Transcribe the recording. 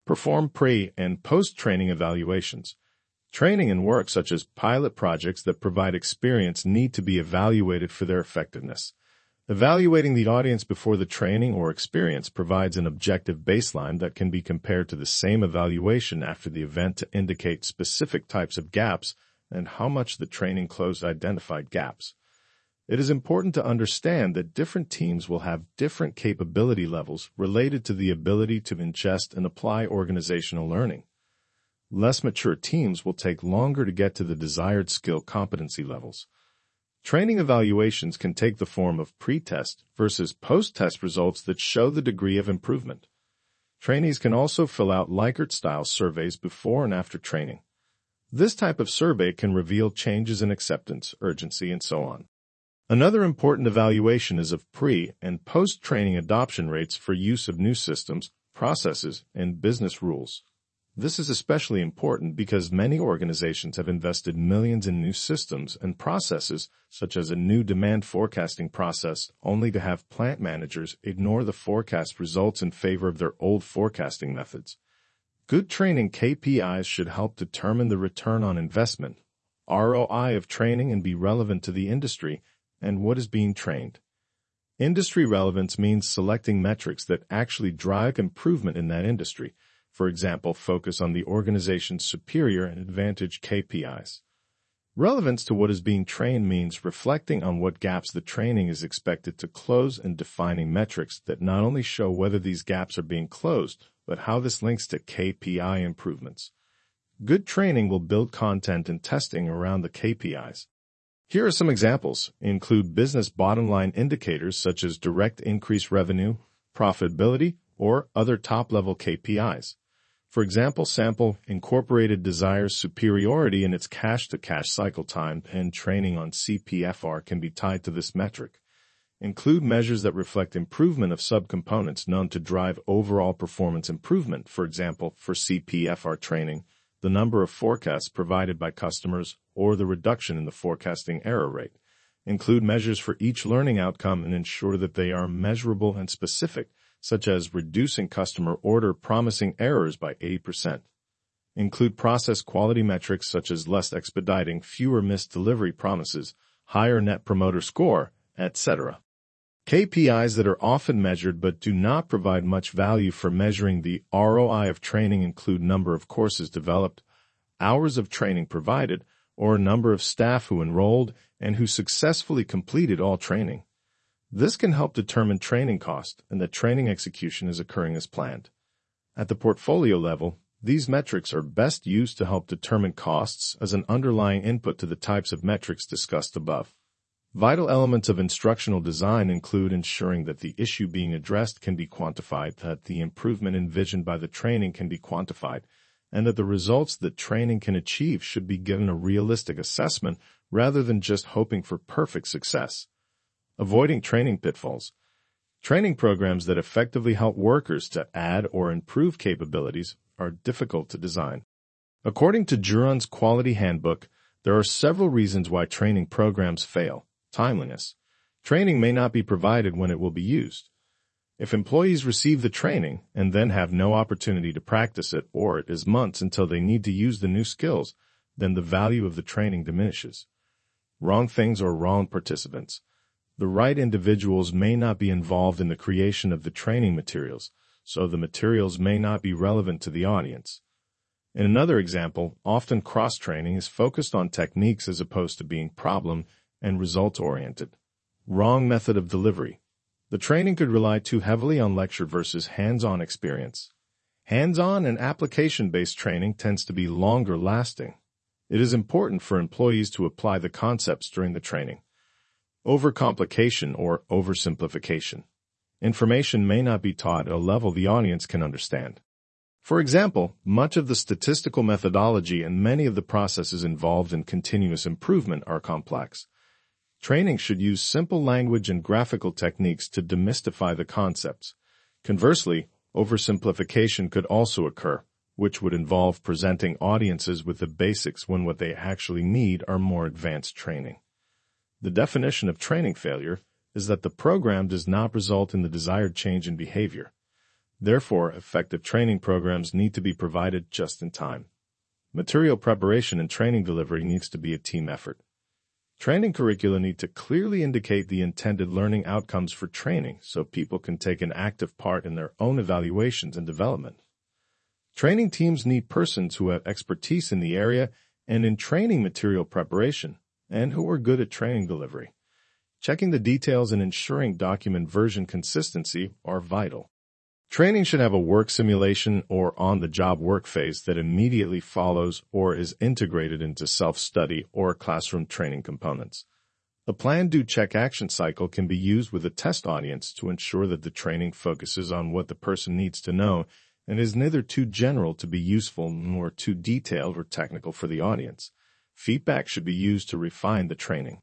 Perform pre- and post-training evaluations. Training and work such as pilot projects that provide experience need to be evaluated for their effectiveness. Evaluating the audience before the training or experience provides an objective baseline that can be compared to the same evaluation after the event to indicate specific types of gaps and how much the training closed identified gaps. It is important to understand that different teams will have different capability levels related to the ability to ingest and apply organizational learning. Less mature teams will take longer to get to the desired skill competency levels. Training evaluations can take the form of pre-test versus post-test results that show the degree of improvement. Trainees can also fill out Likert-style surveys before and after training. This type of survey can reveal changes in acceptance, urgency, and so on. Another important evaluation is of pre- and post-training adoption rates for use of new systems, processes, and business rules. This is especially important because many organizations have invested millions in new systems and processes, such as a new demand forecasting process, only to have plant managers ignore the forecast results in favor of their old forecasting methods. Good training KPIs should help determine the return on investment, ROI of training, and be relevant to the industry and what is being trained. Industry relevance means selecting metrics that actually drive improvement in that industry. For example, focus on the organization's superior and advantage KPIs. Relevance to what is being trained means reflecting on what gaps the training is expected to close and defining metrics that not only show whether these gaps are being closed, but how this links to KPI improvements. Good training will build content and testing around the KPIs. Here are some examples. Include business bottom-line indicators such as direct increase revenue, profitability, or other top-level KPIs. For example, Sample Incorporated desires superiority in its cash-to-cash cycle time, and training on CPFR can be tied to this metric. Include measures that reflect improvement of subcomponents known to drive overall performance improvement. For example, for CPFR training, the number of forecasts provided by customers, or the reduction in the forecasting error rate. Include measures for each learning outcome and ensure that they are measurable and specific, such as reducing customer order promising errors by 80%. Include process quality metrics such as less expediting, fewer missed delivery promises, higher net promoter score, etc. KPIs that are often measured but do not provide much value for measuring the ROI of training include number of courses developed, hours of training provided, or number of staff who enrolled and who successfully completed all training. This can help determine training cost and that training execution is occurring as planned. At the portfolio level, these metrics are best used to help determine costs as an underlying input to the types of metrics discussed above. Vital elements of instructional design include ensuring that the issue being addressed can be quantified, that the improvement envisioned by the training can be quantified, and that the results that training can achieve should be given a realistic assessment rather than just hoping for perfect success. Avoiding training pitfalls. Training programs that effectively help workers to add or improve capabilities are difficult to design. According to Juron's Quality Handbook, there are several reasons why training programs fail. Timeliness. Training may not be provided when it will be used. If employees receive the training and then have no opportunity to practice it, or it is months until they need to use the new skills, then the value of the training diminishes. Wrong things or wrong participants. The right individuals may not be involved in the creation of the training materials, so the materials may not be relevant to the audience. In another example, often cross-training is focused on techniques as opposed to being problem and results-oriented. Wrong method of delivery. The training could rely too heavily on lecture versus hands-on experience. Hands-on and application-based training tends to be longer-lasting. It is important for employees to apply the concepts during the training. Overcomplication or oversimplification. Information may not be taught at a level the audience can understand. For example, much of the statistical methodology and many of the processes involved in continuous improvement are complex. Training should use simple language and graphical techniques to demystify the concepts. Conversely, oversimplification could also occur, which would involve presenting audiences with the basics when what they actually need are more advanced training. The definition of training failure is that the program does not result in the desired change in behavior. Therefore, effective training programs need to be provided just in time. Material preparation and training delivery needs to be a team effort. Training curricula need to clearly indicate the intended learning outcomes for training so people can take an active part in their own evaluations and development. Training teams need persons who have expertise in the area and in training material preparation, and who are good at training delivery. Checking the details and ensuring document version consistency are vital. Training should have a work simulation or on-the-job work phase that immediately follows or is integrated into self-study or classroom training components. A planned do-check action cycle can be used with a test audience to ensure that the training focuses on what the person needs to know and is neither too general to be useful nor too detailed or technical for the audience. Feedback should be used to refine the training.